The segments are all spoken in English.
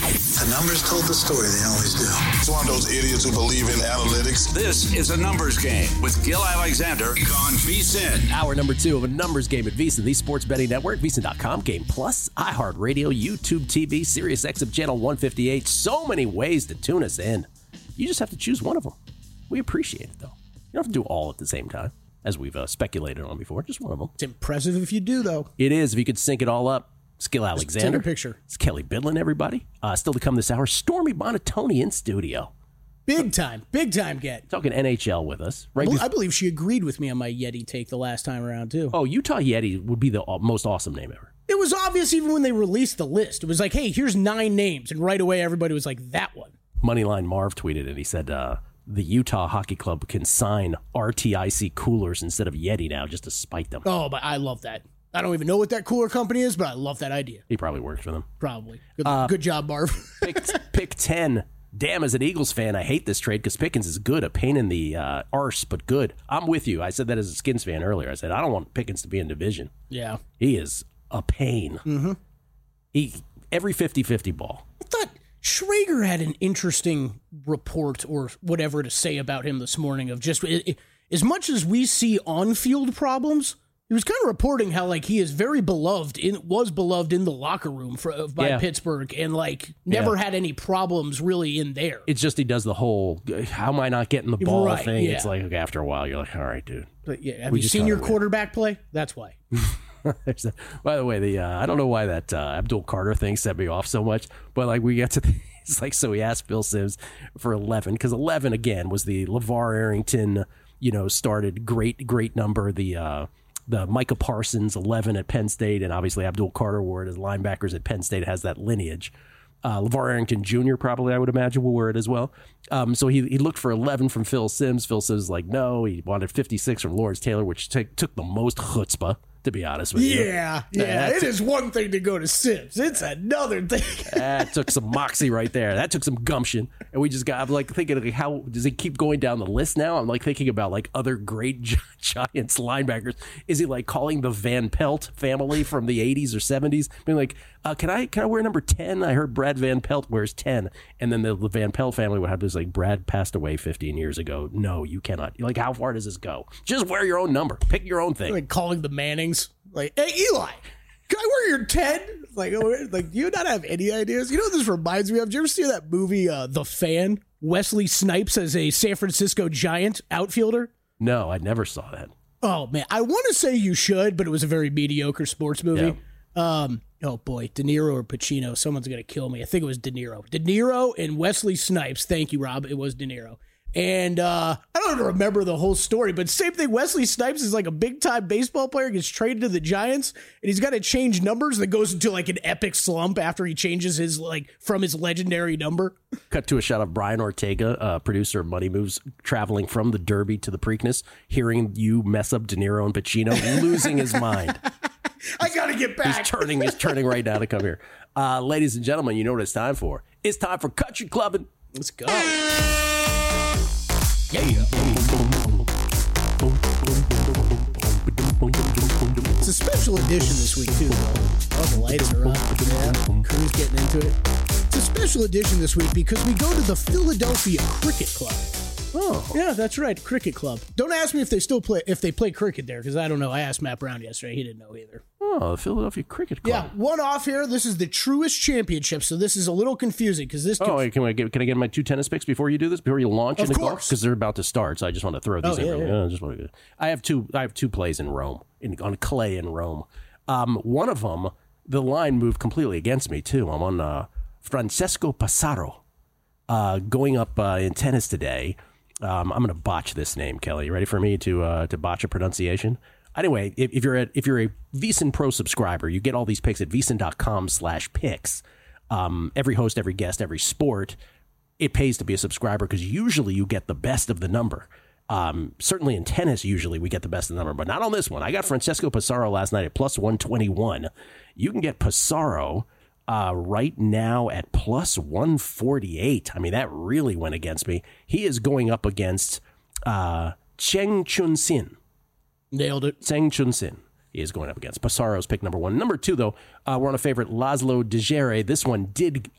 The numbers told the story. They always do. It's one of those idiots who believe in analytics. This is A Numbers Game with Gil Alexander on VSiN. Hour number 2 of A Numbers Game at VSiN, the Sports Betting Network, VSiN.com, Game Plus, iHeartRadio, YouTube TV, Sirius XM Channel 158. So many ways to tune us in. You just have to choose one of them. We appreciate it, though. You don't have to do all at the same time, as we've speculated on before. Just one of them. It's impressive if you do, though. It is, if you could sync it all up. It's Gil Alexander. Take a picture. It's Kelly Bidlin, everybody. Still to come this hour, Stormy Bonatoni in studio. Big time get. Talking NHL with us. Right? I believe she agreed with me on my Yeti take the last time around, too. Oh, Utah Yeti would be the most awesome name ever. It was obvious even when they released the list. It was like, hey, here's 9 names. And right away, everybody was like, that one. Moneyline Marv tweeted it. He said the Utah Hockey Club can sign RTIC coolers instead of Yeti now just to spite them. Oh, but I love that. I don't even know what that cooler company is, but I love that idea. He probably works for them. Probably. Good job, Marv. Pick 10. Damn, as an Eagles fan, I hate this trade because Pickens is good, a pain in the arse, but good. I'm with you. I said that as a Skins fan earlier. I said, I don't want Pickens to be in division. Yeah. He is a pain. Mm-hmm. Every 50-50 ball. I thought Schrager had an interesting report or whatever to say about him this morning of just as much as we see on-field problems, he was kind of reporting how like he is very beloved was beloved in the locker room by Pittsburgh and like never had any problems really in there. It's just he does the whole how am I not getting the ball thing. Yeah. It's like okay, after a while you're like, all right, dude. But yeah, have you seen your quarterback play? That's why. By the way, I don't know why that Abdul Carter thing set me off so much, but like we get to it's like so he asked Phil Simms for 11 because 11 again was the LeVar Arrington started great number the Micah Parsons 11 at Penn State, and obviously Abdul Carter wore it as linebackers at Penn State, has that lineage. LeVar Arrington Jr. probably, I would imagine, will wear it as well. So he looked for 11 from Phil Simms. Phil Simms was like, no. He wanted 56 from Lawrence Taylor, which took the most chutzpah, to be honest with you. Yeah. It is one thing to go to Simms. It's another thing. That took some moxie right there. That took some gumption. And I'm like thinking, like, how does he keep going down the list now? I'm like thinking about like other great Giants linebackers. Is he like calling the Van Pelt family from the 80s or 70s? Being like, can I wear number 10? I heard Brad Van Pelt wears 10. And then the Van Pelt family would have this like, Brad passed away 15 years ago. No, you cannot. You're like, how far does this go? Just wear your own number. Pick your own thing. Like calling the Mannings. Like, hey, Eli, can I wear your 10? Like, do you not have any ideas? You know what this reminds me of? Did you ever see that movie, The Fan? Wesley Snipes as a San Francisco Giant outfielder? No, I never saw that. Oh, man. I want to say you should, but it was a very mediocre sports movie. Yeah. Oh, boy. De Niro or Pacino. Someone's going to kill me. I think it was De Niro. De Niro and Wesley Snipes. Thank you, Rob. It was De Niro. And I don't remember the whole story, but same thing. Wesley Snipes is like a big-time baseball player, gets traded to the Giants, and he's got to change numbers, and it goes into like an epic slump after he changes his from his legendary number. Cut to a shot of Brian Ortega, producer of Money Moves, traveling from the Derby to the Preakness, hearing you mess up De Niro and Pacino, losing his mind. I got to get back. He's turning right now to come here. Ladies and gentlemen, you know what it's time for. It's time for Country Clubbing. Let's go. Yeah. It's a special edition this week, too, though. All the lights are up. Yeah, crew's getting into it. It's a special edition this week because we go to the Philadelphia Cricket Club. Oh. Yeah, that's right, Cricket Club. Don't ask me if they play cricket there, because I don't know. I asked Matt Brown yesterday. He didn't know either. Oh, the Philadelphia Cricket Club. Yeah, one off here. This is the Truist Championship, so this is a little confusing because this. Wait, can I get my 2 tennis picks before you do this? Before you launch into golf? Because they're about to start, so I just want to throw these in. Yeah. I have two plays in Rome, on clay in Rome. One of them, the line moved completely against me too. I'm on Francesco Passaro, going up in tennis today. I'm going to botch this name, Kelly. You ready for me to botch a pronunciation? Anyway, if you're a VSiN Pro subscriber, you get all these picks at VSiN.com/picks. Every host, every guest, every sport, it pays to be a subscriber because usually you get the best of the number. Certainly in tennis, usually we get the best of the number, but not on this one. I got Francesco Passaro last night at plus 121. You can get Passaro right now at plus 148. I mean, that really went against me. He is going up against Cheng Chun-Sin. Nailed it. Cheng Chun-Sin. is going up against. Passaro's pick number 1. Number 2, though, we're on a favorite, Laszlo Djere. This one did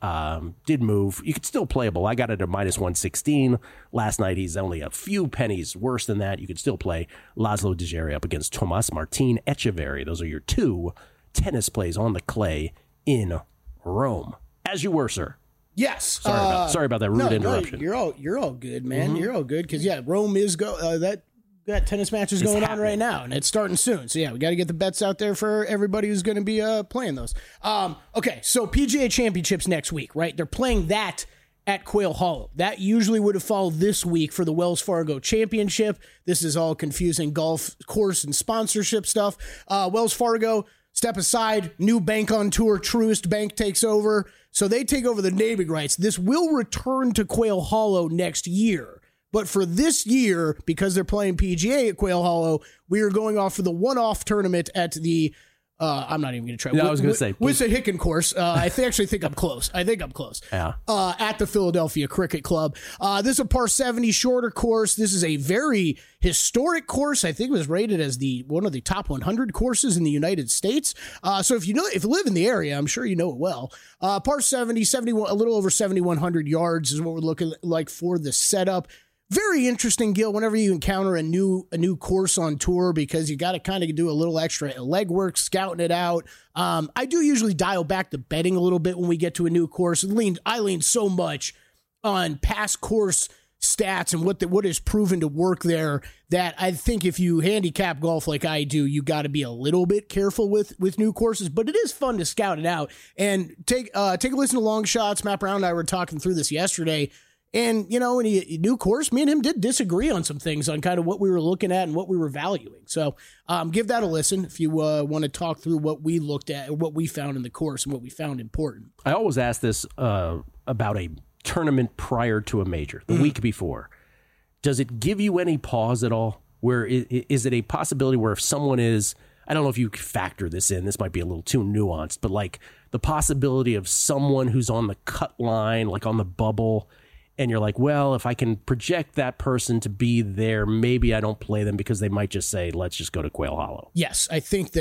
move. You could still playable. I got it at minus 116 last night. He's only a few pennies worse than that. You could still play Laszlo Djere up against Tomas Martin Echeverry. Those are your 2 tennis plays on the clay in Rome. As you were, sir. Yes. Sorry about that rude interruption. No, you're all good, man. You're all good because Rome is that tennis match is going on right now, and it's starting soon. So we got to get the bets out there for everybody who's going to be playing those. Okay, so PGA Championships next week, right? They're playing that at Quail Hollow. That usually would have followed this week for the Wells Fargo Championship. This is all confusing golf course and sponsorship stuff. Wells Fargo, step aside, new bank on tour, Truist Bank takes over. So they take over the naming rights. This will return to Quail Hollow next year. But for this year, because they're playing PGA at Quail Hollow, we are going off for the one-off tournament at the, I'm not even going to try. No, I was going to say. Wissahickon course. I actually think I'm close. Yeah. At the Philadelphia Cricket Club. This is a par 70 shorter course. This is a very historic course. I think it was rated as one of the top 100 courses in the United States. So if you live in the area, I'm sure you know it well. Par 70, 71, a little over 7,100 yards is what we're looking like for the setup. Very interesting, Gil, whenever you encounter a new course on tour, because you got to kind of do a little extra legwork, scouting it out. I do usually dial back the betting a little bit when we get to a new course. I lean so much on past course stats and what is proven to work there that I think if you handicap golf like I do, you got to be a little bit careful with new courses. But it is fun to scout it out and take a listen to Long Shots. Matt Brown and I were talking through this yesterday. And, in a new course, me and him did disagree on some things on kind of what we were looking at and what we were valuing. So give that a listen if you want to talk through what we looked at, what we found in the course and what we found important. I always ask this about a tournament prior to a major, the week before. Does it give you any pause at all? Where is it a possibility where if someone is, I don't know if you factor this in, this might be a little too nuanced, but like the possibility of someone who's on the cut line, like on the bubble, and you're like, well, if I can project that person to be there, maybe I don't play them because they might just say, let's just go to Quail Hollow. Yes, I think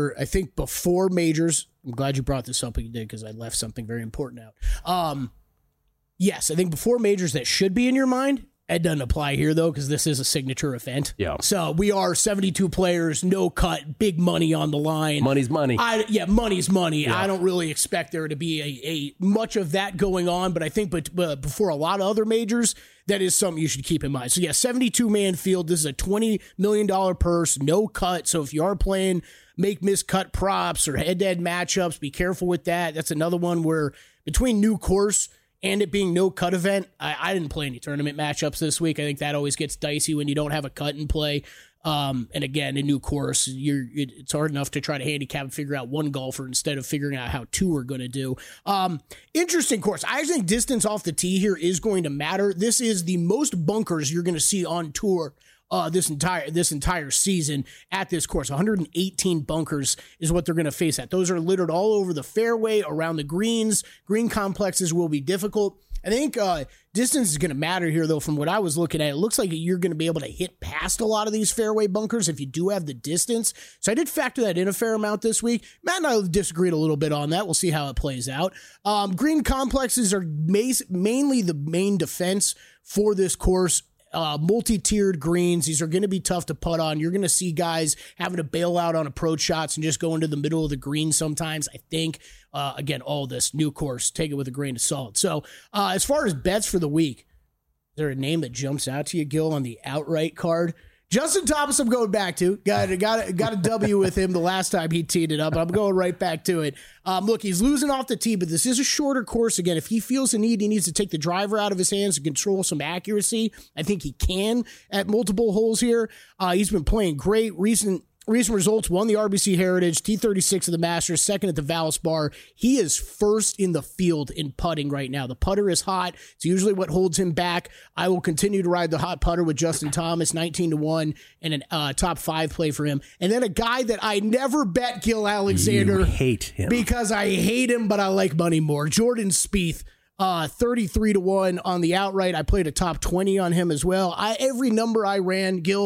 before majors, I'm glad you brought this up and you did because I left something very important out. Yes, I think before majors that should be in your mind. It doesn't apply here, though, because this is a signature event. Yeah. So we are 72 players, no cut, big money on the line. Money's money. Money's money. Yeah. I don't really expect there to be a much of that going on, but I think before a lot of other majors, that is something you should keep in mind. So, 72-man field. This is a $20 million purse, no cut. So if you are playing make-miss cut props or head-to-head matchups, be careful with that. That's another one where between new course and it being no cut event, I didn't play any tournament matchups this week. I think that always gets dicey when you don't have a cut in play. And again, a new course, it's hard enough to try to handicap and figure out one golfer instead of figuring out how two are going to do. Interesting course. I think distance off the tee here is going to matter. This is the most bunkers you're going to see on tour this entire season at this course. 118 bunkers is what they're going to face at. Those are littered all over the fairway, around the greens. Green complexes will be difficult. I think distance is going to matter here, though, from what I was looking at. It looks like you're going to be able to hit past a lot of these fairway bunkers if you do have the distance. So I did factor that in a fair amount this week. Matt and I disagreed a little bit on that. We'll see how it plays out. Green complexes are mainly the main defense for this course. Multi-tiered greens. These are going to be tough to putt on. You're going to see guys having to bail out on approach shots and just go into the middle of the green sometimes, I think. Again, all this new course, take it with a grain of salt. So as far as bets for the week, is there a name that jumps out to you, Gil, on the outright card? Justin Thomas, I'm going back to. Got a W with him the last time he teed it up. I'm going right back to it. Look, he's losing off the tee, but this is a shorter course. Again, if he feels the need, he needs to take the driver out of his hands to control some accuracy. I think he can at multiple holes here. He's been playing great. Recent results, won the RBC Heritage, T36 of the Masters, second at the Valspar. He is first in the field in putting right now. The putter is hot. It's usually what holds him back. I will continue to ride the hot putter with Justin Thomas, 19-1, and a top 5 play for him. And then a guy that I never bet, Gil Alexander. You hate him. Because I hate him, but I like money more. Jordan Spieth. 33-1 on the outright. I played a top 20 on him as well. Every number I ran, Gil,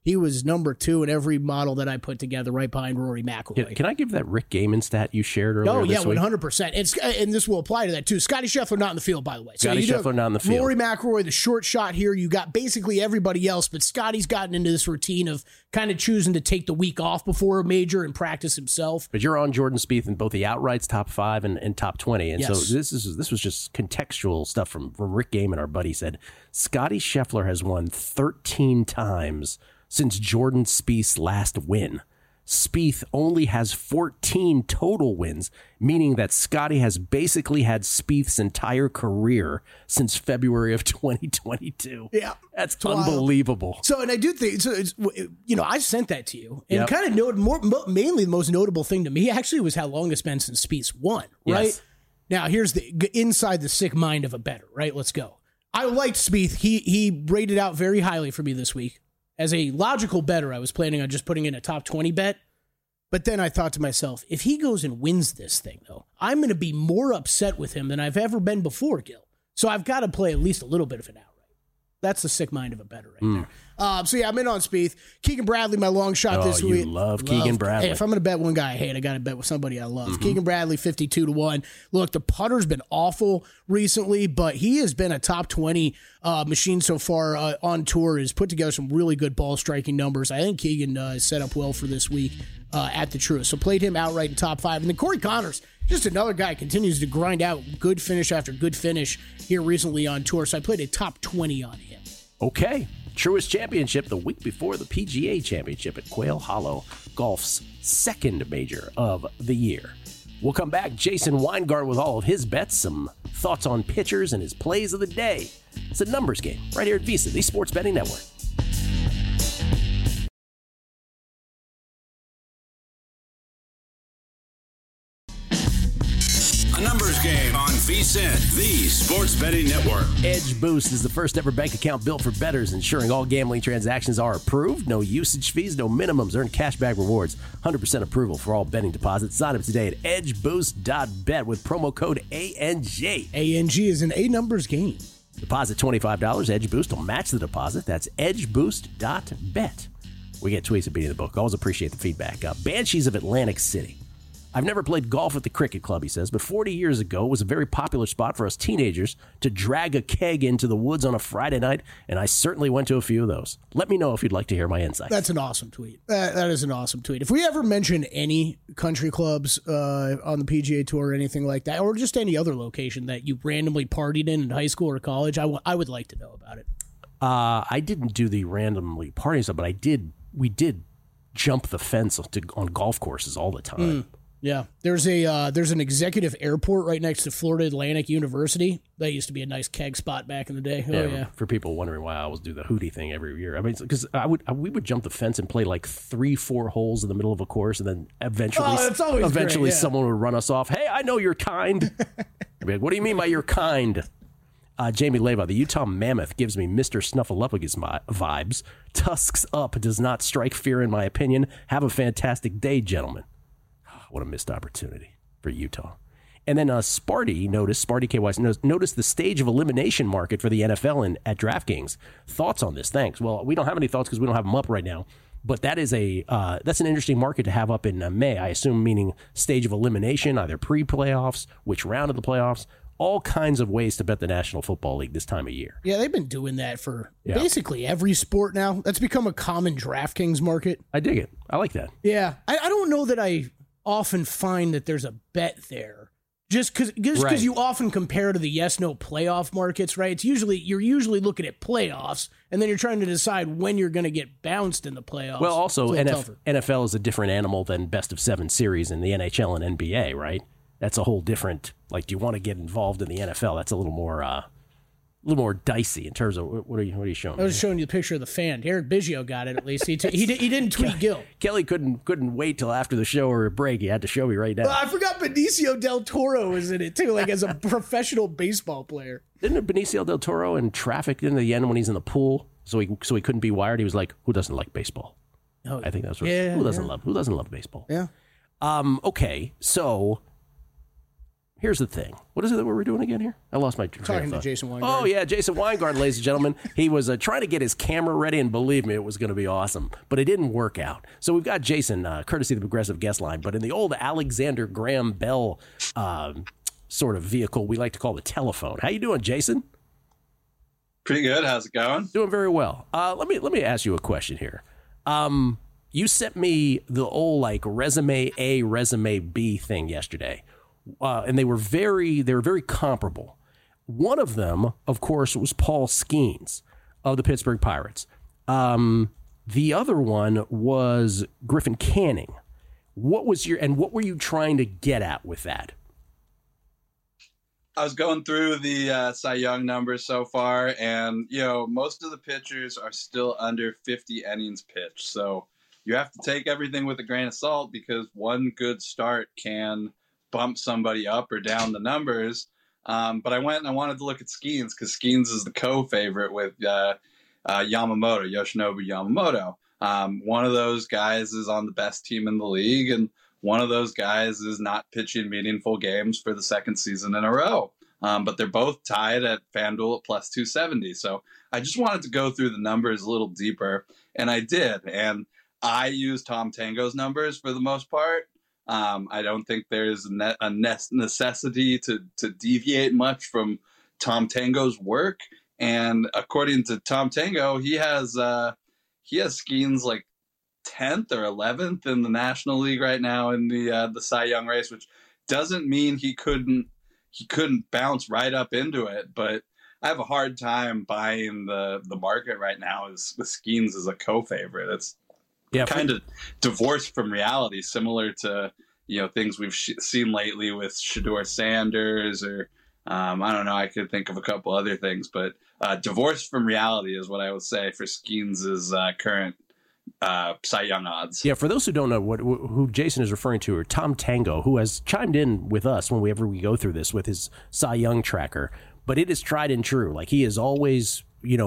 He was number 2 in every model that I put together, right behind Rory McIlroy. Can I give that Rick Gaiman stat you shared earlier this week? 100%. And this will apply to that, too. Scotty Scheffler not in the field, by the way. Scotty Scheffler not in the field. Rory McIlroy, the short shot here. You got basically everybody else, but Scotty's gotten into this routine of kind of choosing to take the week off before a major and practice himself. But you're on Jordan Spieth in both the outrights, top 5 and top 20. And yes. So this was just contextual stuff from Rick Gaiman, our buddy, said Scotty Scheffler has won 13 times since Jordan Spieth's last win. Spieth only has 14 total wins, meaning that Scotty has basically had Spieth's entire career since February of 2022. Yeah. That's unbelievable. So, and I do think, I sent that to you. And kind of mainly the most notable thing to me actually was how long it's been since Spieth's won, right? Yes. Now, here's the inside the sick mind of a bettor, right? Let's go. I liked Spieth. He rated out very highly for me this week. As a logical bettor, I was planning on just putting in a top 20 bet. But then I thought to myself, if he goes and wins this thing, though, I'm going to be more upset with him than I've ever been before, Gil. So I've got to play at least a little bit of it outright. That's the sick mind of a bettor right there. So, I'm in on Spieth. Keegan Bradley, my long shot this week. Love Keegan Bradley. Hey, if I'm going to bet one guy I hate, I got to bet with somebody I love. Keegan Bradley, 52-1. Look, the putter's been awful recently, but he has been a top 20 machine so far on tour. Has put together some really good ball striking numbers. I think Keegan is set up well for this week at the Truist. So played him outright in top 5. And then Corey Connors, just another guy, continues to grind out good finish after good finish here recently on tour. So I played a top 20 on him. Okay. Truist Championship the week before the PGA Championship at Quail Hollow, golf's second major of the year. We'll come back. Jason Weingart with all of his bets, some thoughts on pitchers and his plays of the day. It's a numbers game right here at VSiN, the Sports Betting Network. A numbers game on VSiN, the Sports Betting Network. Edge Boost is the first ever bank account built for bettors, ensuring all gambling transactions are approved. No usage fees, no minimums. Earn cashback rewards. 100% approval for all betting deposits. Sign up today at edgeboost.bet with promo code ANG. ANG is an A numbers game. Deposit $25. Edge Boost will match the deposit. That's edgeboost.bet. We get tweets at Beating the Book. Always appreciate the feedback. Banshees of Atlantic City. I've never played golf at the cricket club, he says, but 40 years ago it was a very popular spot for us teenagers to drag a keg into the woods on a Friday night, and I certainly went to a few of those. Let me know if you'd like to hear my insights. That's an awesome tweet. That is an awesome tweet. If we ever mention any country clubs on the PGA Tour or anything like that, or just any other location that you randomly partied in high school or college, I would like to know about it. I didn't do the randomly partying stuff, but we did jump the fence on golf courses all the time. Yeah, there's an executive airport right next to Florida Atlantic University. That used to be a nice keg spot back in the day. Yeah. For people wondering why I always do the Hootie thing every year. I mean, because we would jump the fence and play like 3-4 holes in the middle of a course, and then eventually someone would run us off. Hey, I know you're kind. I'd be like, what do you mean by you're kind? Jamie Leva, the Utah Mammoth gives me Mr. Snuffleupagus vibes. Tusks up does not strike fear in my opinion. Have a fantastic day, gentlemen. What a missed opportunity for Utah. And then Sparty KYC noticed the stage of elimination market for the NFL at DraftKings. Thoughts on this? Thanks. Well, we don't have any thoughts because we don't have them up right now. But that is that's an interesting market to have up in May, I assume, meaning stage of elimination, either pre-playoffs, which round of the playoffs, all kinds of ways to bet the National Football League this time of year. Yeah, they've been doing that for basically every sport now. That's become a common DraftKings market. I dig it. I like that. Yeah. I don't know that I often find that there's a bet there just because you often compare to the yes-no playoff markets, right? You're usually looking at playoffs, and then you're trying to decide when you're going to get bounced in the playoffs. Well, also, NFL is a different animal than best-of-7 series in the NHL and NBA, right? That's a whole different, like, do you want to get involved in the NFL? That's a little more dicey in terms of what are you showing me? I was showing you the picture of the fan. Eric Biggio got it at least. He didn't tweet Gil. Kelly couldn't wait till after the show or a break. He had to show me right now. Well, I forgot Benicio del Toro was in it too, like as a professional baseball player. Didn't Benicio del Toro in traffic in the end when he's in the pool, so he couldn't be wired? He was like, "Who doesn't like baseball?" Oh, I think that's what. Who doesn't love baseball? Yeah. Okay, so here's the thing. What is it that we were doing again here? I lost my train of Talking to thought. Jason Weingart. Oh, yeah, Jason Weingart, ladies and gentlemen. He was trying to get his camera ready, and believe me, it was going to be awesome. But it didn't work out. So we've got Jason, courtesy of the Progressive Guest Line, but in the old Alexander Graham Bell sort of vehicle we like to call the telephone. How you doing, Jason? Pretty good. How's it going? Doing very well. Let me ask you a question here. You sent me the old like resume A, resume B thing yesterday, and they were very comparable. One of them, of course, was Paul Skeens of the Pittsburgh Pirates. The other one was Griffin Canning. What were you trying to get at with that? I was going through the Cy Young numbers so far, and most of the pitchers are still under 50 innings pitched. So you have to take everything with a grain of salt because one good start can bump somebody up or down the numbers. But I went and I wanted to look at Skeens because Skeens is the co-favorite with Yamamoto, Yoshinobu Yamamoto. One of those guys is on the best team in the league, and one of those guys is not pitching meaningful games for the second season in a row. But they're both tied at FanDuel at plus 270. So I just wanted to go through the numbers a little deeper, and I did. And I used Tom Tango's numbers for the most part. I don't think there's a necessity to deviate much from Tom Tango's work. And according to Tom Tango, he has Skeens like 10th or 11th in the National League right now in the Cy Young race, which doesn't mean he couldn't bounce right up into it. But I have a hard time buying the market right now with Skeens as a co-favorite. It's kind of divorced from reality, similar to things we've seen lately with Shedeur Sanders or I don't know. I could think of a couple other things, but divorced from reality is what I would say for Skeens' current Cy Young odds. Yeah, for those who don't know who Jason is referring to, or Tom Tango, who has chimed in with us whenever we go through this with his Cy Young tracker, but it is tried and true. Like he is always,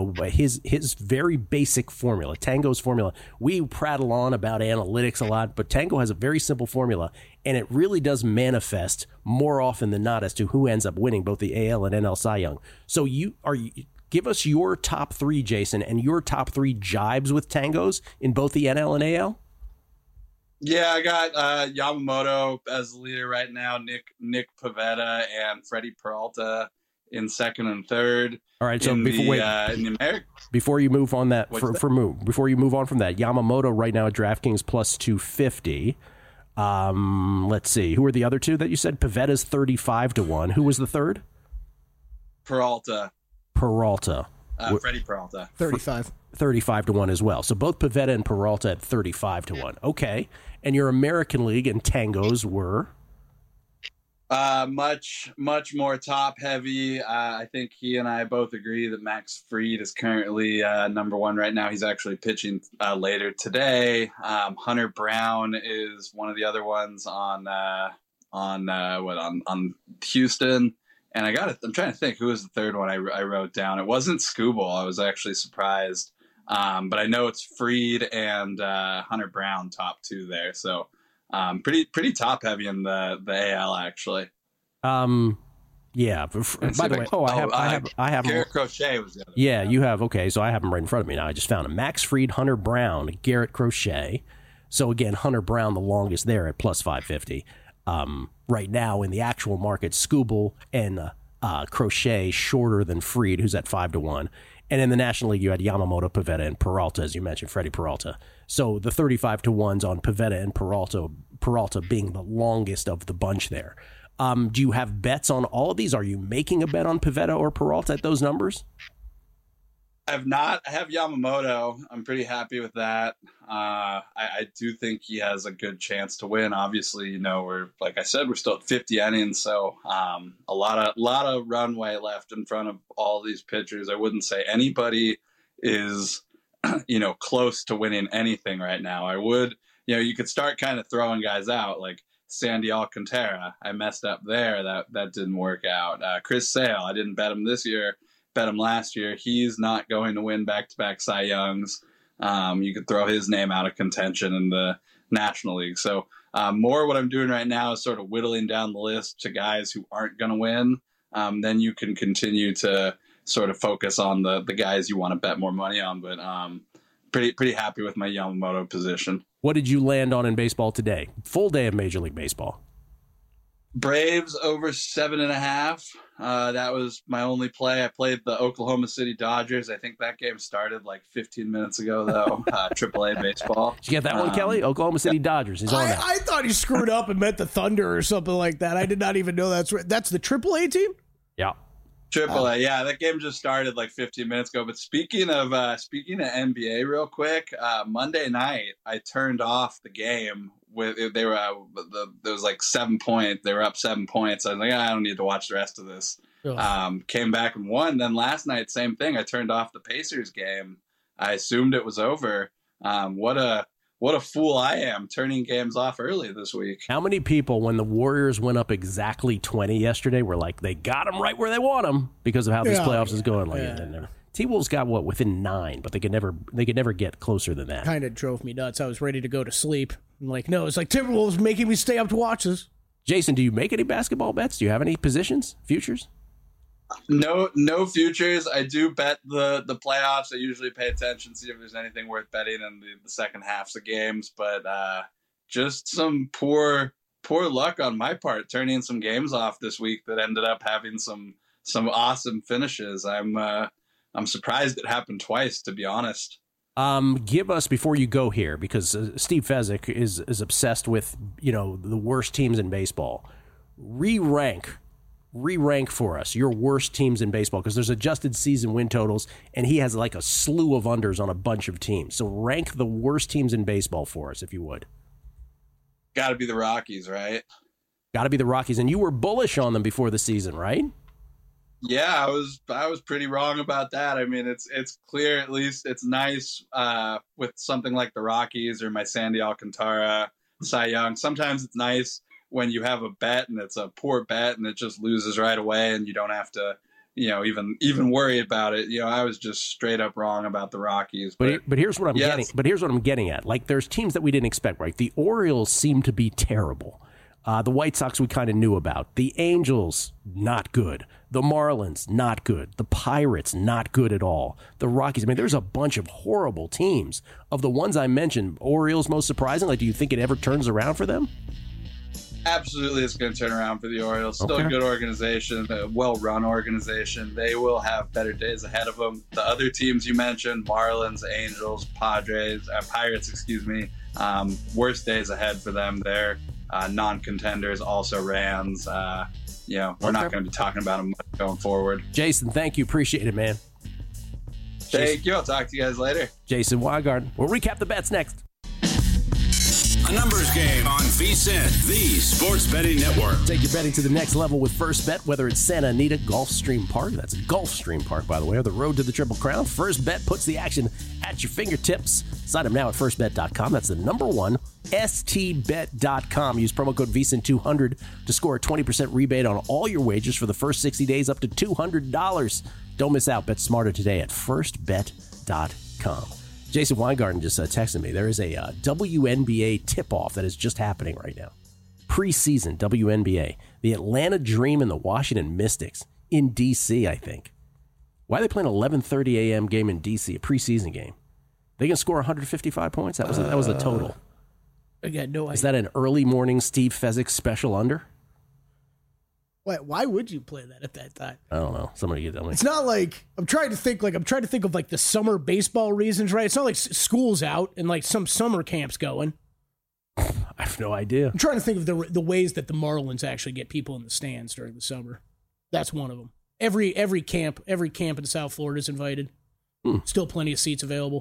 his very basic formula, Tango's formula. We prattle on about analytics a lot, but Tango has a very simple formula, and it really does manifest more often than not as to who ends up winning both the AL and NL Cy Young. So give us your top three, Jason, and your top three jibes with Tangos in both the NL and AL. Yeah, I got Yamamoto as the leader right now, Nick Pivetta and Freddie Peralta in second and third. All right, so before you move on before you move on from that, Yamamoto right now at DraftKings plus 250. Let's see, who are the other two that you said? Pivetta's 35-1. Who was the third? Peralta. Freddie Peralta. 35-1 as well. So both Pivetta and Peralta at 35-1. Okay. And your American League and Tangos were? Much more top heavy. I think he and I both agree that Max Fried is currently number one right now. He's actually pitching later today. Hunter Brown is one of the other ones on Houston. And I'm trying to think who was the third one I wrote down. It wasn't Skubal. I was actually surprised. But I know it's Fried and Hunter Brown top two there. So pretty top heavy in the AL actually. Yeah. By the way, I have Garrett Crochet was the other. Yeah, you have. Okay, so I have them right in front of me now. I just found him. Max Fried, Hunter Brown, Garrett Crochet. So again, Hunter Brown the longest there at plus 550. Right now in the actual market, Skubal and Crochet shorter than Fried, who's at 5-1. And in the National League, you had Yamamoto, Pivetta, and Peralta, as you mentioned, Freddie Peralta. So the 35-1s on Pivetta and Peralta being the longest of the bunch there. Do you have bets on all of these? Are you making a bet on Pivetta or Peralta at those numbers? I have not. I have Yamamoto. I'm pretty happy with that. I do think he has a good chance to win. Obviously, we're still at 50 innings, so a lot of runway left in front of all these pitchers. I wouldn't say anybody is, close to winning anything right now. I would, you could start kind of throwing guys out like Sandy Alcantara. I messed up there. That didn't work out. Chris Sale. I didn't bet him this year. Bet him last year. He's not going to win back-to-back Cy Youngs. You could throw his name out of contention in the National League. So more what I'm doing right now is sort of whittling down the list to guys who aren't going to win. Then you can continue to sort of focus on the guys you want to bet more money on. But pretty happy with my Yamamoto position. What did you land on in baseball today? Full day of Major League Baseball. Braves over 7.5. That was my only play. I played the Oklahoma City Dodgers. I think that game started like 15 minutes ago, though. AAA baseball. Did you get that one, Kelly? Oklahoma City Dodgers. He's on that. I thought he screwed up and meant the Thunder or something like that. I did not even know that's the AAA team? Yeah. AAA, yeah. That game just started like 15 minutes ago. But speaking of NBA real quick, Monday night, I turned off the game. There was like 7 points. They were up 7 points. I was like, I don't need to watch the rest of this. Came back and won. Then last night, same thing. I turned off the Pacers game. I assumed it was over. What a fool I am, turning games off early this week. How many people, when the Warriors went up exactly 20 yesterday, were like, they got them right where they want them because of how this playoffs is going? Like, T-Wolves got within 9, but they could never get closer than that. Kind of drove me nuts. I was ready to go to sleep. I'm like, no, it's like Timberwolves making me stay up to watch this. Jason, do you make any basketball bets? Do you have any positions, futures? No futures. I do bet the playoffs. I usually pay attention, see if there's anything worth betting in the second halves of games. But just some poor luck on my part, turning some games off this week that ended up having some awesome finishes. I'm surprised it happened twice, to be honest. Give us, before you go here, because Steve Fezzik is obsessed with, the worst teams in baseball. Re-rank for us your worst teams in baseball, because there's adjusted season win totals, and he has like a slew of unders on a bunch of teams. So rank the worst teams in baseball for us, if you would. Got to be the Rockies, right? Got to be the Rockies. And you were bullish on them before the season, right? Yeah, I was pretty wrong about that. I mean, it's clear, at least it's nice with something like the Rockies or my Sandy Alcantara, Cy Young. Sometimes it's nice when you have a bet and it's a poor bet and it just loses right away and you don't have to, even worry about it. I was just straight up wrong about the Rockies. But here's what I'm getting. But here's what I'm getting at. Like, there's teams that we didn't expect, right? The Orioles seem to be terrible. The White Sox we kind of knew about. The Angels, not good. The Marlins, not good. The Pirates, not good at all. The Rockies, there's a bunch of horrible teams. Of the ones I mentioned, Orioles most surprising. Like, do you think it ever turns around for them? Absolutely, it's going to turn around for the Orioles. Still a good organization, a well-run organization. They will have better days ahead of them. The other teams you mentioned, Marlins, Angels, Pirates, worst days ahead for them there. Non-contenders, also Rams. We're not going to be talking about them much going forward. Jason, thank you. Appreciate it, man. Thank you. I'll talk to you guys later. Jason Weingarten. We'll recap the bets next. A numbers game on VSiN, the Sports Betting Network. Take your betting to the next level with First Bet, whether it's Santa Anita Gulfstream Park. That's Gulfstream Park, by the way, or the road to the Triple Crown. First Bet puts the action at your fingertips. Sign up now at firstbet.com. That's the number one, stbet.com. Use promo code VSiN200 to score a 20% rebate on all your wagers for the first 60 days up to $200. Don't miss out. Bet smarter today at firstbet.com. Jason Weingarten just texted me. There is a WNBA tip-off that is just happening right now. Preseason WNBA. The Atlanta Dream and the Washington Mystics in D.C., I think. Why are they playing an 11:30 a.m. game in D.C., a preseason game? They can score 155 points? That was the total. I got no idea. Is that an early morning Steve Fezzik special under? Why would you play that at that time? I don't know. Somebody get that. It's not like I'm trying to think of like the summer baseball reasons, right? It's not like school's out and like some summer camp's going. I have no idea. I'm trying to think of the ways that the Marlins actually get people in the stands during the summer. That's one of them. Every camp in South Florida is invited. Still plenty of seats available.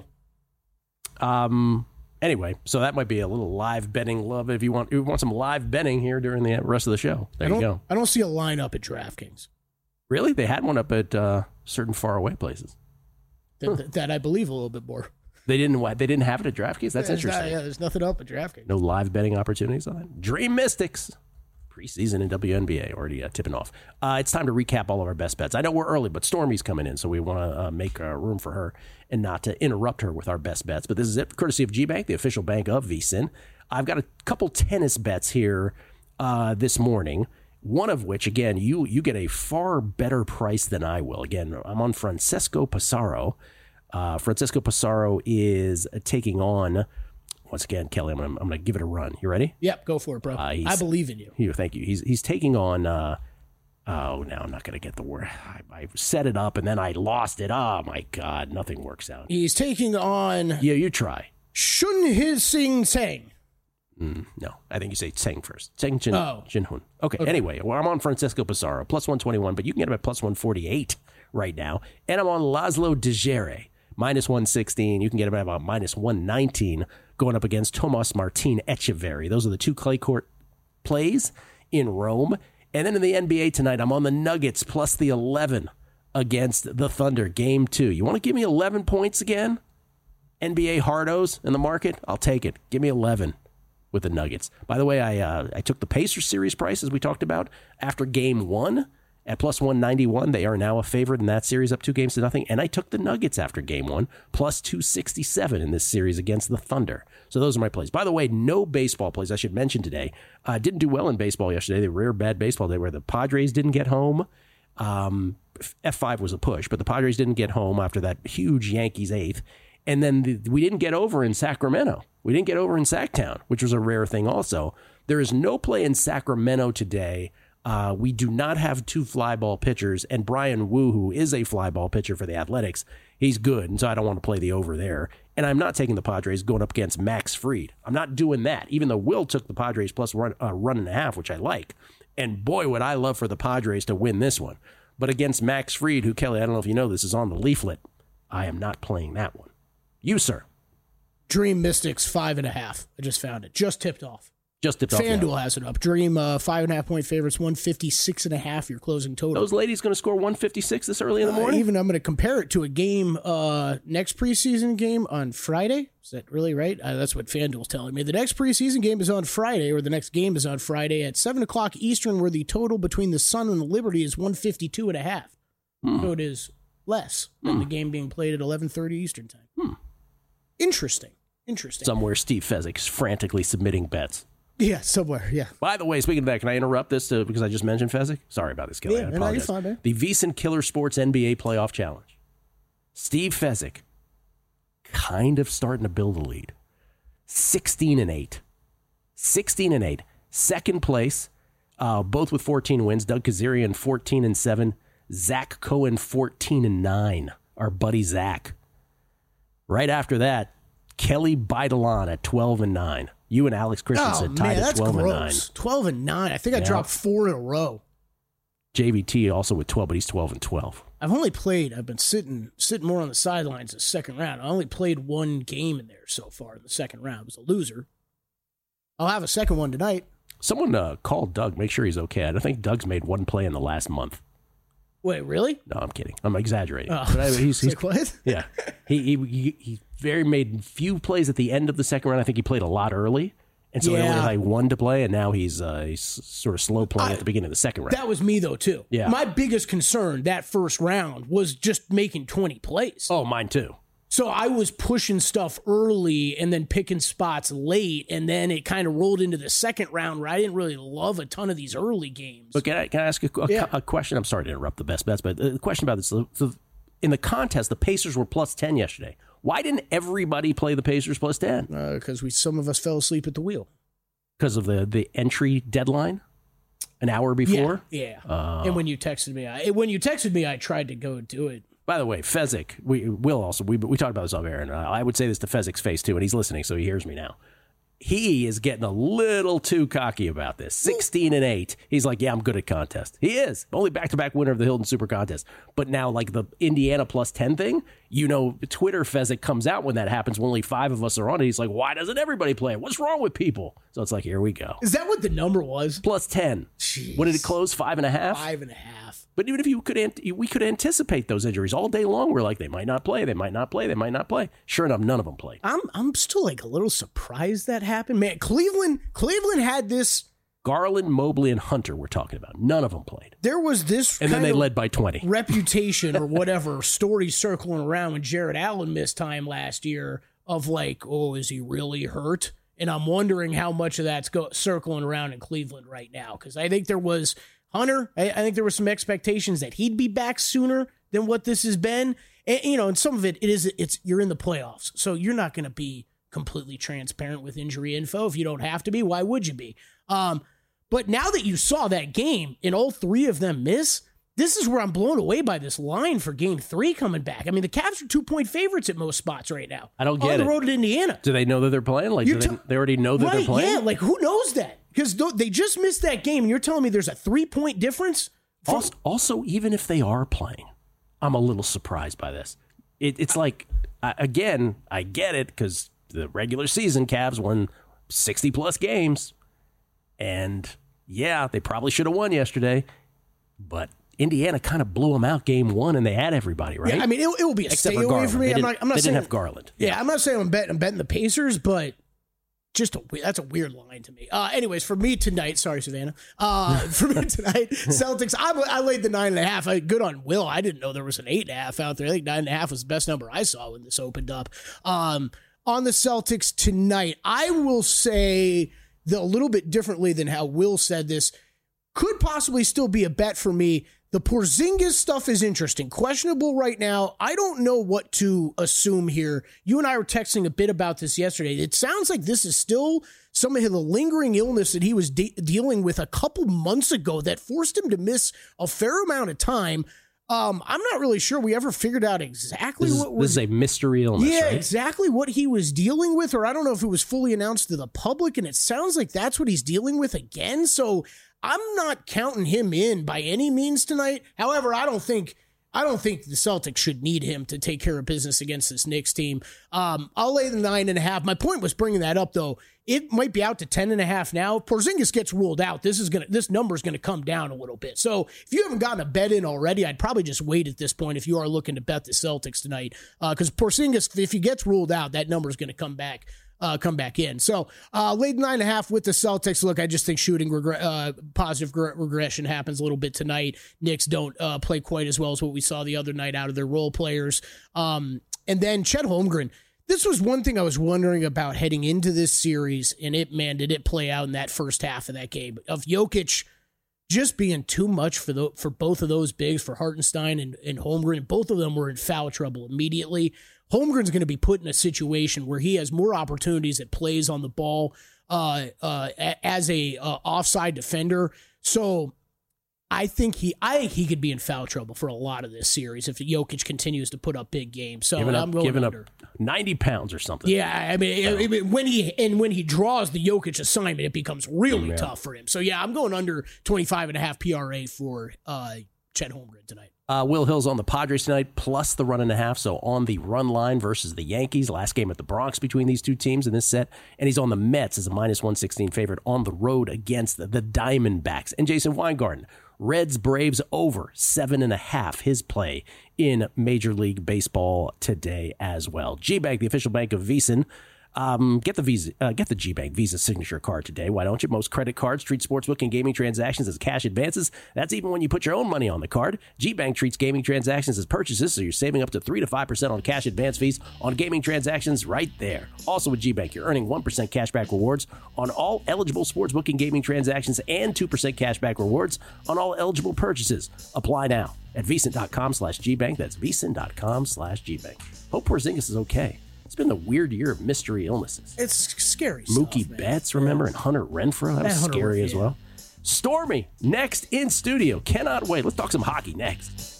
Anyway, so that might be a little live betting love if you want some live betting here during the rest of the show. There you go. I don't see a lineup at DraftKings. Really? They had one up at certain faraway places. That I believe a little bit more. They didn't have it at DraftKings? That's interesting. There's nothing up at DraftKings. No live betting opportunities on it? Dream Mystics. Preseason in WNBA already tipping off. It's time to recap all of our best bets. I know we're early, but Stormy's coming in, so we want to make room for her and not to interrupt her with our best bets. But this is it, courtesy of GBank, the official bank of VSiN. I've got a couple tennis bets here this morning. One of which, again, you get a far better price than I will. Again, I'm on Francesco Passaro. Francesco Passaro is taking on, once again, Kelly, I'm going to give it a run. You ready? Yep, go for it, bro. I believe in you. Thank you. He's taking on, now I'm not going to get the word. I set it up and then I lost it. Oh, my God, nothing works out. He's taking on... Yeah, you try. Shun His Sing Tseng. No, I think you say Tseng first. Tseng Jinhun. Okay, anyway, well, I'm on Francesco Passaro, plus 121, but you can get him at plus 148 right now. And I'm on Laszlo Djere, minus 116. You can get him at about minus 119 going up against Tomas Martin Echeverry. Those are the two clay court plays in Rome. And then in the NBA tonight, I'm on the Nuggets plus the 11 against the Thunder, game 2. You want to give me 11 points again? NBA hardos in the market? I'll take it. Give me 11. With the Nuggets. By the way, I took the Pacers series price, as we talked about, after game 1 at plus 191. They are now a favorite in that series, up 2-0. And I took the Nuggets after game 1, plus 267 in this series against the Thunder. So those are my plays. By the way, no baseball plays I should mention today. Didn't do well in baseball yesterday. The rare bad baseball day where the Padres didn't get home. F5 was a push, but the Padres didn't get home after that huge Yankees 8th. And then we didn't get over in Sacramento. We didn't get over in Sacktown, which was a rare thing also. There is no play in Sacramento today. We do not have 2 fly ball pitchers. And Brian Wu, who is a fly ball pitcher for the Athletics, he's good. And so I don't want to play the over there. And I'm not taking the Padres going up against Max Fried. I'm not doing that, even though Will took the Padres plus run and a half, which I like. And boy, would I love for the Padres to win this one. But against Max Fried, who, Kelly, I don't know if you know this, is on the leaflet, I am not playing that one. You, sir. Dream Mystics 5.5. I just found it. Just tipped off. FanDuel has it up. Dream 5.5 point favorites, 156.5. Your closing total. Those ladies going to score 156 this early in the morning? I'm going to compare it to a game, next preseason game on Friday. Is that really right? That's what FanDuel's telling me. The next preseason game is on Friday, or the next game is on Friday at 7 o'clock Eastern, where the total between the Sun and the Liberty is 152.5. So it is less than the game being played at 11:30 Eastern time. Interesting. Somewhere Steve Fezzik is frantically submitting bets. Yeah, somewhere, yeah. By the way, speaking of that, can I interrupt this because I just mentioned Fezzik? Sorry about this, Kelly. Yeah, I apologize. fine, man. The VSiN Killer Sports NBA Playoff Challenge. Steve Fezzik kind of starting to build a lead. 16-8. 16-8. Second place, both with 14 wins. Doug Kazarian 14-7. Zach Cohen 14-9. Our buddy Zach. Right after that, Kelly Baidalan at 12-9. You and Alex Christensen tied at 12-9. 12-9. I think I dropped 4 in a row. JVT also with 12, but he's 12-12. I've been sitting more on the sidelines the second round. I only played 1 game in there so far in the second round. I was a loser. I'll have a second one tonight. Someone called Doug. Make sure he's okay. I don't think Doug's made 1 play in the last month. Wait, really? No, I'm kidding. I'm exaggerating. Oh. But he's like, what? Yeah. He made few plays at the end of the second round. I think he played a lot early. And so he only had like 1 to play, and now he's sort of slow playing at the beginning of the second round. That was me, though, too. Yeah. My biggest concern that first round was just making 20 plays. Oh, mine too. So I was pushing stuff early and then picking spots late, and then it kind of rolled into the second round where I didn't really love a ton of these early games. But can I ask a question? I'm sorry to interrupt the best bets, but the question about this. In the contest, the Pacers were plus 10 yesterday. Why didn't everybody play the Pacers plus 10? Because some of us fell asleep at the wheel. Because of the entry deadline? An hour before? Yeah. And when you texted me, I tried to go do it. By the way, Fezzik, we talked about this off air, and I would say this to Fezzik's face too, and he's listening, so he hears me now. He is getting a little too cocky about this. 16-8. He's like, yeah, I'm good at contest. He is. Only back-to-back winner of the Hilton Super Contest. But now, like the Indiana plus 10 thing, Twitter Fezzik comes out when that happens, when only 5 of us are on it. He's like, why doesn't everybody play it? What's wrong with people? So it's like, here we go. Is that what the number was? Plus 10. Jeez. When did it close? 5.5? 5.5. But even if we could anticipate those injuries all day long. We're like, they might not play. They might not play. They might not play. Sure enough, none of them played. I'm still like a little surprised that happened. Man, Cleveland had this. Garland, Mobley, and Hunter we're talking about. None of them played. There was this and then they led by 20. Reputation or whatever story circling around when Jared Allen missed time last year of like, oh, is he really hurt? And I'm wondering how much of that's circling around in Cleveland right now. Because I think there was Hunter. I think there were some expectations that he'd be back sooner than what this has been. And, and some of it's you're in the playoffs. So you're not going to be completely transparent with injury info. If you don't have to be, why would you be? But now that you saw that game and all three of them miss, this is where I'm blown away by this line for game 3 coming back. I mean, the Cavs are 2-point favorites at most spots right now. I don't get it. On the road at Indiana. Do they know that they're playing? Like, they already know that they're playing? Yeah, like who knows that? Because they just missed that game, and you're telling me there's a 3-point difference? Also, even if they are playing, I'm a little surprised by this. It's like, again, I get it, because the regular season Cavs won 60-plus games. And, yeah, they probably should have won yesterday. But Indiana kind of blew them out game 1, and they had everybody, right? Yeah, I mean, it will be a Except stay away for me. I'm not they saying, didn't have Garland. Yeah, I'm not saying I'm betting the Pacers, but that's a weird line to me. Anyways, for me tonight, sorry, Savannah. For me tonight, Celtics, I laid the 9.5. Good on Will. I didn't know there was an 8.5 out there. I think 9.5 was the best number I saw when this opened up. On the Celtics tonight, I will say a little bit differently than how Will said this, could possibly still be a bet for me. The Porzingis stuff is interesting. Questionable right now. I don't know what to assume here. You and I were texting a bit about this yesterday. It sounds like this is still some of the lingering illness that he was dealing with a couple months ago that forced him to miss a fair amount of time. I'm not really sure we ever figured out exactly what was... This is a mystery illness, yeah, right? exactly what he was dealing with, or I don't know if it was fully announced to the public, and it sounds like that's what he's dealing with again, so I'm not counting him in by any means tonight. However, I don't think the Celtics should need him to take care of business against this Knicks team. I'll lay the 9.5. My point was bringing that up, though. It might be out to 10.5 now. If Porzingis gets ruled out, this number's gonna come down a little bit. So if you haven't gotten a bet in already, I'd probably just wait at this point if you are looking to bet the Celtics tonight. Because Porzingis, if he gets ruled out, that number's gonna come back in. So laid 9.5 with the Celtics. Look, I just think shooting positive regression happens a little bit tonight. Knicks don't play quite as well as what we saw the other night out of their role players. And then Chet Holmgren. This was one thing I was wondering about heading into this series, and did it play out in that first half of that game of Jokic just being too much for both of those bigs, for Hartenstein and Holmgren. Both of them were in foul trouble immediately. Holmgren's going to be put in a situation where he has more opportunities at plays on the ball as a offside defender. So I think he could be in foul trouble for a lot of this series if Jokic continues to put up big games. So I'm going under. Up 90 pounds or something. Yeah, I mean, when he draws the Jokic assignment, it becomes really tough for him. So yeah, I'm going under 25.5 PRA for Chet Holmgren tonight. Will Hill's on the Padres tonight, plus the 1.5, so on the run line versus the Yankees. Last game at the Bronx between these two teams in this set. And he's on the Mets as a minus 116 favorite on the road against the Diamondbacks. And Jason Weingarten, Reds Braves over 7.5, his play in Major League Baseball today as well. G-Bank, the official bank of VEASAN. Get the G-Bank Visa signature card today. Why don't you? Most credit cards treat sportsbook and gaming transactions as cash advances. That's even when you put your own money on the card. G-Bank treats gaming transactions as purchases, so you're saving up to 3 to 5% on cash advance fees on gaming transactions right there. Also with G-Bank, you're earning 1% cashback rewards on all eligible sportsbook and gaming transactions and 2% cashback rewards on all eligible purchases. Apply now at VEASAN.com/GBank. That's VEASAN.com/GBank. Hope Porzingis is okay. It's been the weird year of mystery illnesses. It's scary Mookie stuff, Betts, remember? And Hunter Renfroe. That was scary as well. Stormy, next in studio. Cannot wait. Let's talk some hockey next.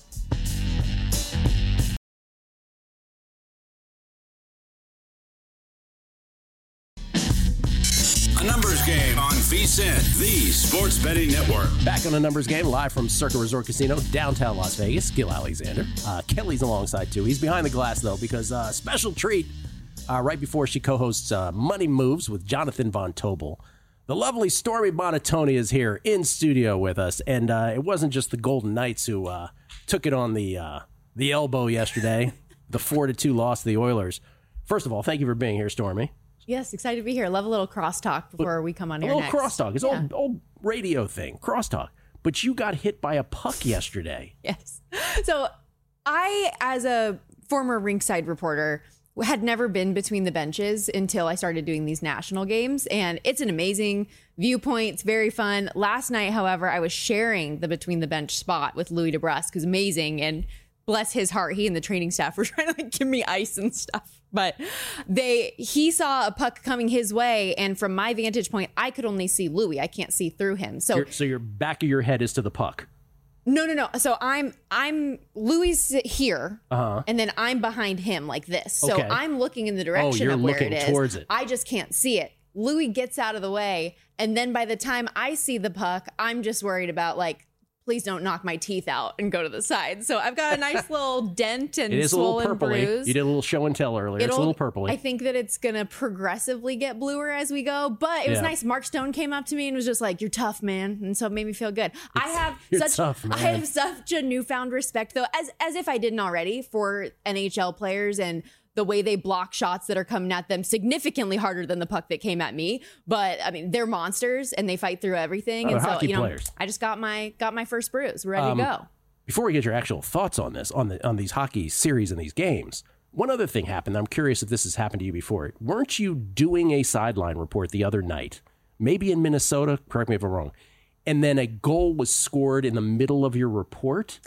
A numbers game on VSiN, the sports betting network. Back on a numbers game, live from Circa Resort Casino, downtown Las Vegas. Gil Alexander. Kelly's alongside, too. He's behind the glass, though, because special treat right before she co-hosts Money Moves with Jonathan Von Tobel. The lovely Stormy Buonantony is here in studio with us, and it wasn't just the Golden Knights who took it on the elbow yesterday, the 4-2 loss to the Oilers. First of all, thank you for being here, Stormy. Yes, excited to be here. Love a little crosstalk before we come on air next. A little crosstalk. It's an old radio thing, crosstalk. But you got hit by a puck yesterday. Yes. So I, as a former rinkside reporter, had never been between the benches until I started doing these national games. And it's an amazing viewpoint. It's very fun. Last night, however, I was sharing the between the bench spot with Louis DeBrusque, who's amazing. And bless his heart, he and the training staff were trying to give me ice and stuff. But he saw a puck coming his way. And from my vantage point, I could only see Louis. I can't see through him. So your back of your head is to the puck. No. So I'm Louis here, and then I'm behind him like this. So Okay. I'm looking in the direction of where it is. Towards it. I just can't see it. Louis gets out of the way, and then by the time I see the puck, I'm just worried about please don't knock my teeth out and go to the side. So I've got a nice little dent and It is a little swollen purpley. bruise. You did a little show and tell earlier. It's a little purpley. I think that it's going to progressively get bluer as we go, but it was nice. Mark Stone came up to me and was just like, "You're tough, man." And so it made me feel good. I have such a newfound respect, though, as if I didn't already, for NHL players and the way they block shots that are coming at them significantly harder than the puck that came at me. But I mean, they're monsters and they fight through everything. And so, hockey players. I just got my first bruise. We're ready to go. Before we get your actual thoughts on this, on these hockey series and these games, one other thing happened. I'm curious if this has happened to you before. Weren't you doing a sideline report the other night, maybe in Minnesota? Correct me if I'm wrong. And then a goal was scored in the middle of your report?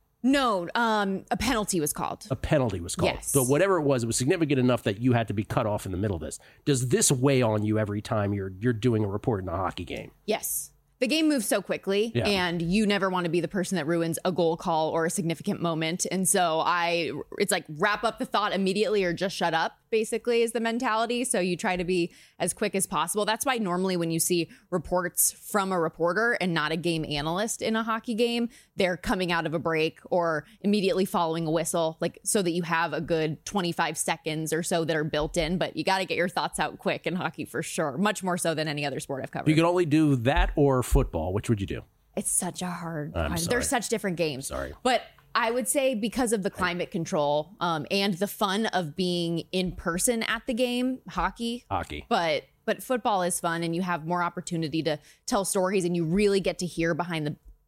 No, a penalty was called. A penalty was called. Yes. But whatever it was significant enough that you had to be cut off in the middle of this. Does this weigh on you every time you're doing a report in a hockey game? Yes. The game moves so quickly, and you never want to be the person that ruins a goal call or a significant moment. And so it's like wrap up the thought immediately or just shut up, basically, is the mentality. So you try to be as quick as possible. That's why normally when you see reports from a reporter and not a game analyst in a hockey game, they're coming out of a break or immediately following a whistle, so that you have a good 25 seconds or so that are built in. But you got to get your thoughts out quick in hockey for sure, much more so than any other sport I've covered. You can only do that or football. Which would you do? It's such a hard I'm one. sorry. They're such different games. Sorry. But I would say because of the climate control and the fun of being in person at the game, hockey. But football is fun, and you have more opportunity to tell stories, and you really get to hear behind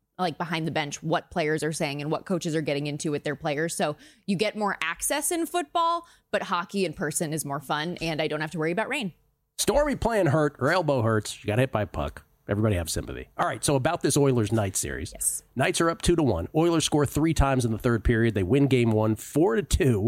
the bench what players are saying and what coaches are getting into with their players. So you get more access in football, but hockey in person is more fun, and I don't have to worry about rain. Stormy playing hurt. Her elbow hurts. She got hit by a puck. Everybody have sympathy. All right, so about this Oilers-Knights series. Yes. Knights are up 2-1. Oilers score 3 times in the third period. They win game 1, 4-2.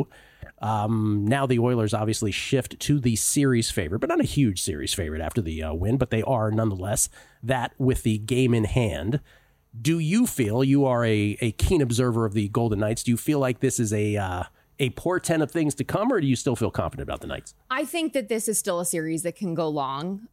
Now the Oilers obviously shift to the series favorite, but not a huge series favorite after the win, but they are nonetheless that with the game in hand. Do you feel, you are a keen observer of the Golden Knights, do you feel like this is a portent of things to come, or do you still feel confident about the Knights? I think that this is still a series that can go long.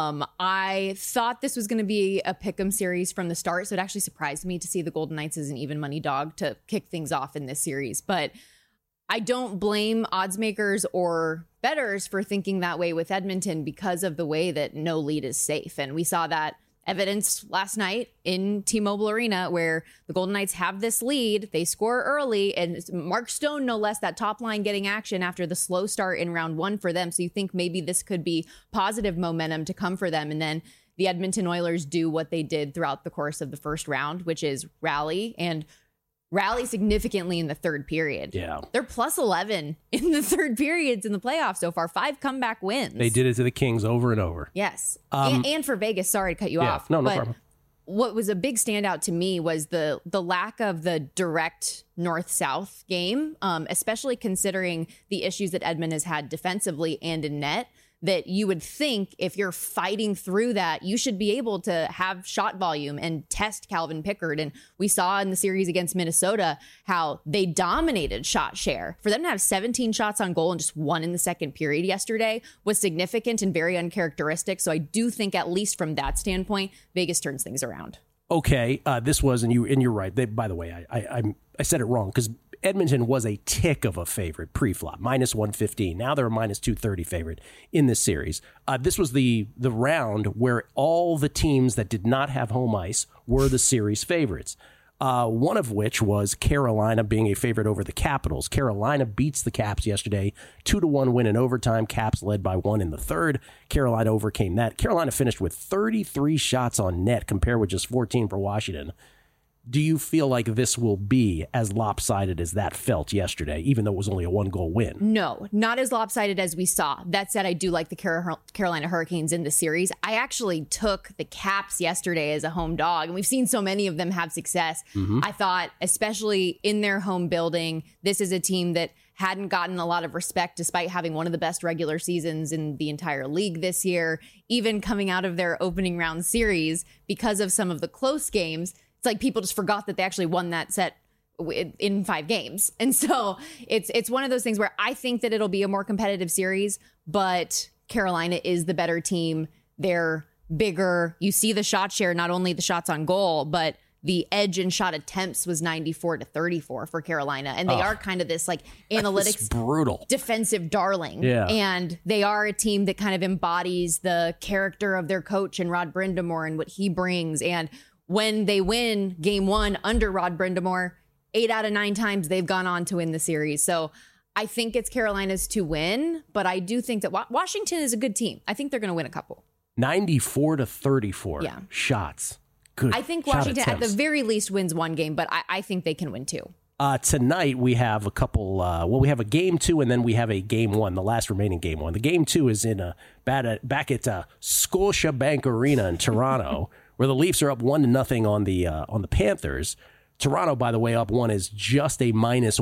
I thought this was going to be a pick'em series from the start, so it actually surprised me to see the Golden Knights as an even money dog to kick things off in this series. But I don't blame odds makers or bettors for thinking that way with Edmonton because of the way that no lead is safe. And we saw that evidence last night in T-Mobile Arena, where the Golden Knights have this lead. They score early, and it's Mark Stone, no less, that top line getting action after the slow start in round 1 for them. So you think maybe this could be positive momentum to come for them. And then the Edmonton Oilers do what they did throughout the course of the first round, which is rally significantly in the third period. Yeah. They're plus 11 in the third periods in the playoffs so far. 5 comeback wins. They did it to the Kings over and over. Yes. And for Vegas, sorry to cut you off. No problem. What was a big standout to me was the lack of the direct north-south game, especially considering the issues that Edmund has had defensively and in net, that you would think if you're fighting through that, you should be able to have shot volume and test Calvin Pickard. And we saw in the series against Minnesota how they dominated shot share. For them to have 17 shots on goal and just 1 in the second period yesterday was significant and very uncharacteristic. So I do think, at least from that standpoint, Vegas turns things around. Okay, this was, and you're right. By the way, I said it wrong because Edmonton was a tick of a favorite pre-flop, minus 115. Now they're a minus 230 favorite in this series. This was the round where all the teams that did not have home ice were the series favorites. One of which was Carolina being a favorite over the Capitals. Carolina beats the Caps yesterday, 2-1 win in overtime. Caps led by 1 in the third. Carolina overcame that. Carolina finished with 33 shots on net compared with just 14 for Washington. Do you feel like this will be as lopsided as that felt yesterday, even though it was only a 1-goal win? No, not as lopsided as we saw. That said, I do like the Carolina Hurricanes in the series. I actually took the Caps yesterday as a home dog, and we've seen so many of them have success. I thought, especially in their home building, this is a team that hadn't gotten a lot of respect despite having one of the best regular seasons in the entire league this year, even coming out of their opening round series because of some of the close games. It's like people just forgot that they actually won that set in 5 games. And so it's one of those things where I think that it'll be a more competitive series, but Carolina is the better team. They're bigger. You see the shot share, not only the shots on goal, but the edge in shot attempts was 94-34 for Carolina. And they are kind of this like analytics brutal defensive darling. Yeah. And they are a team that kind of embodies the character of their coach and Rod Brind'Amour and what he brings. And when they win game 1 under Rod Brind'Amour, 8 out of 9 times they've gone on to win the series. So I think it's Carolina's to win, but I do think that Washington is a good team. I think they're going to win a couple. 94-34 shots. Good. I think Washington at the very least wins 1 game, but I think they can win 2. Tonight we have a couple. We have a game 2 and then we have a game 1, the last remaining game 1. The game 2 is in back at Scotiabank Arena in Toronto, where the Leafs are up 1-0 on the Panthers. Toronto, by the way, up 1 is just a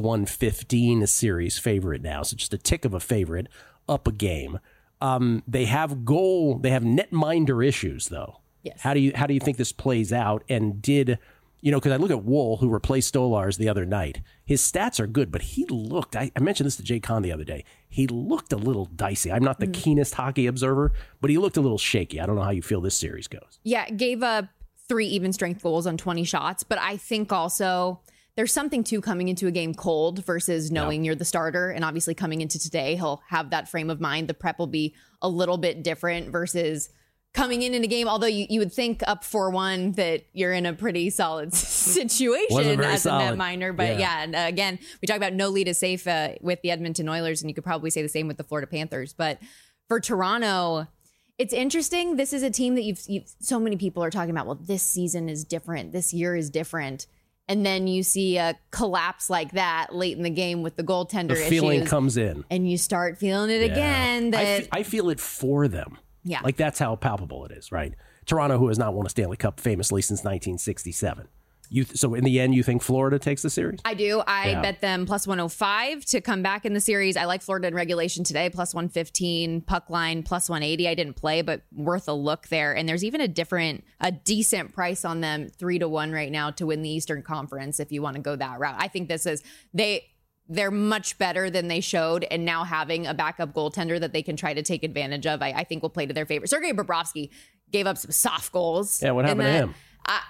-115 series favorite now, so just a tick of a favorite, up a game. They have netminder issues though. Yes. How do you think this plays out? And because I look at Wool, who replaced Stolarz the other night. His stats are good, but he looked, I mentioned this to Jay Kahn the other day, he looked a little dicey. I'm not the keenest hockey observer, but he looked a little shaky. I don't know how you feel this series goes. Yeah, gave up 3 even strength goals on 20 shots, but I think also there's something to coming into a game cold versus knowing you're the starter. And obviously coming into today, he'll have that frame of mind. The prep will be a little bit different versus coming in a game, although you would think up 4-1 that you're in a pretty solid situation as a netminder. But and again, we talk about no lead is safe with the Edmonton Oilers, and you could probably say the same with the Florida Panthers. But for Toronto, it's interesting. This is a team that you've so many people are talking about, well, this season is different. This year is different. And then you see a collapse like that late in the game with the goaltender issues. The feeling comes in. And you start feeling it again. That I feel it for them. Yeah. Like that's how palpable it is, right? Toronto, who has not won a Stanley Cup famously since 1967. So in the end, you think Florida takes the series? I do. I bet them +105 to come back in the series. I like Florida in regulation today, +115, puck line +180. I didn't play, but worth a look there. And there's even a decent price on them, 3-1 right now to win the Eastern Conference if you want to go that route. I think this is they're much better than they showed, and now having a backup goaltender that they can try to take advantage of, I think will play to their favor. Sergei Bobrovsky gave up some soft goals. Yeah, what happened to him?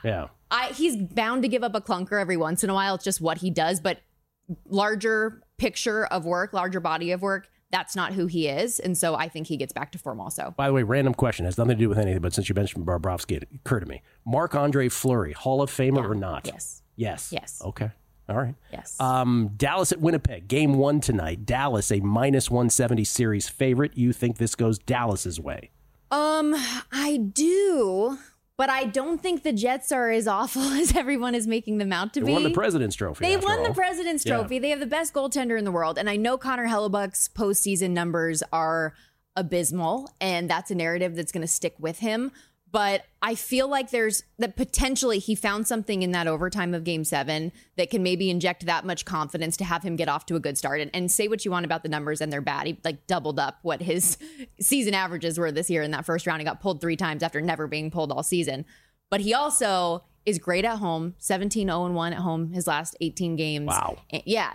He's bound to give up a clunker every once in a while. It's just what he does, but larger picture of work, larger body of work, that's not who he is. And so I think he gets back to form also. By the way, random question, has nothing to do with anything, but since you mentioned Bobrovsky, it occurred to me. Marc-Andre Fleury, Hall of Famer or not? Yes. Okay. All right. Yes. Dallas at Winnipeg, game 1 tonight. Dallas, a -170 series favorite. You think this goes Dallas's way? I do, but I don't think the Jets are as awful as everyone is making them out to be. They won the President's Trophy. They won the President's Trophy. They have the best goaltender in the world. And I know Connor Hellebuck's postseason numbers are abysmal, and that's a narrative that's going to stick with him. But I feel like there's that potentially he found something in that overtime of game 7 that can maybe inject that much confidence to have him get off to a good start. And say what you want about the numbers, and they're bad. He doubled up what his season averages were this year in that first round. He got pulled 3 times after never being pulled all season. But he also is great at home, 17-0-1 at home his last 18 games. Wow. Yeah,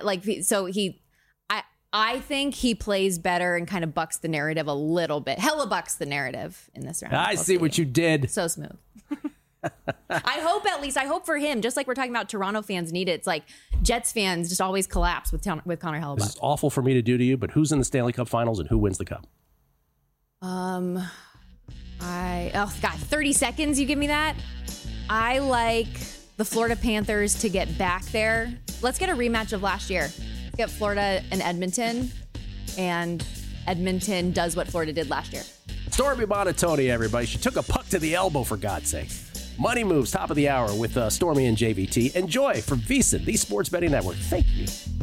I think he plays better and kind of bucks the narrative a little bit. Hellebucks the narrative in this round. I see what you did. So smooth. I hope for him, just like we're talking about Toronto fans need it. It's like Jets fans just always collapse with Connor Hellebuck. This is awful for me to do to you, but who's in the Stanley Cup Finals and who wins the cup? 30 seconds, you give me that? I like the Florida Panthers to get back there. Let's get a rematch of last year. Get Florida and Edmonton, and Edmonton does what Florida did last year. Stormy Buonantony, everybody. She took a puck to the elbow, for God's sake. Money Moves, top of the hour with Stormy and JVT. Enjoy from VSiN, the Sports Betting Network. Thank you.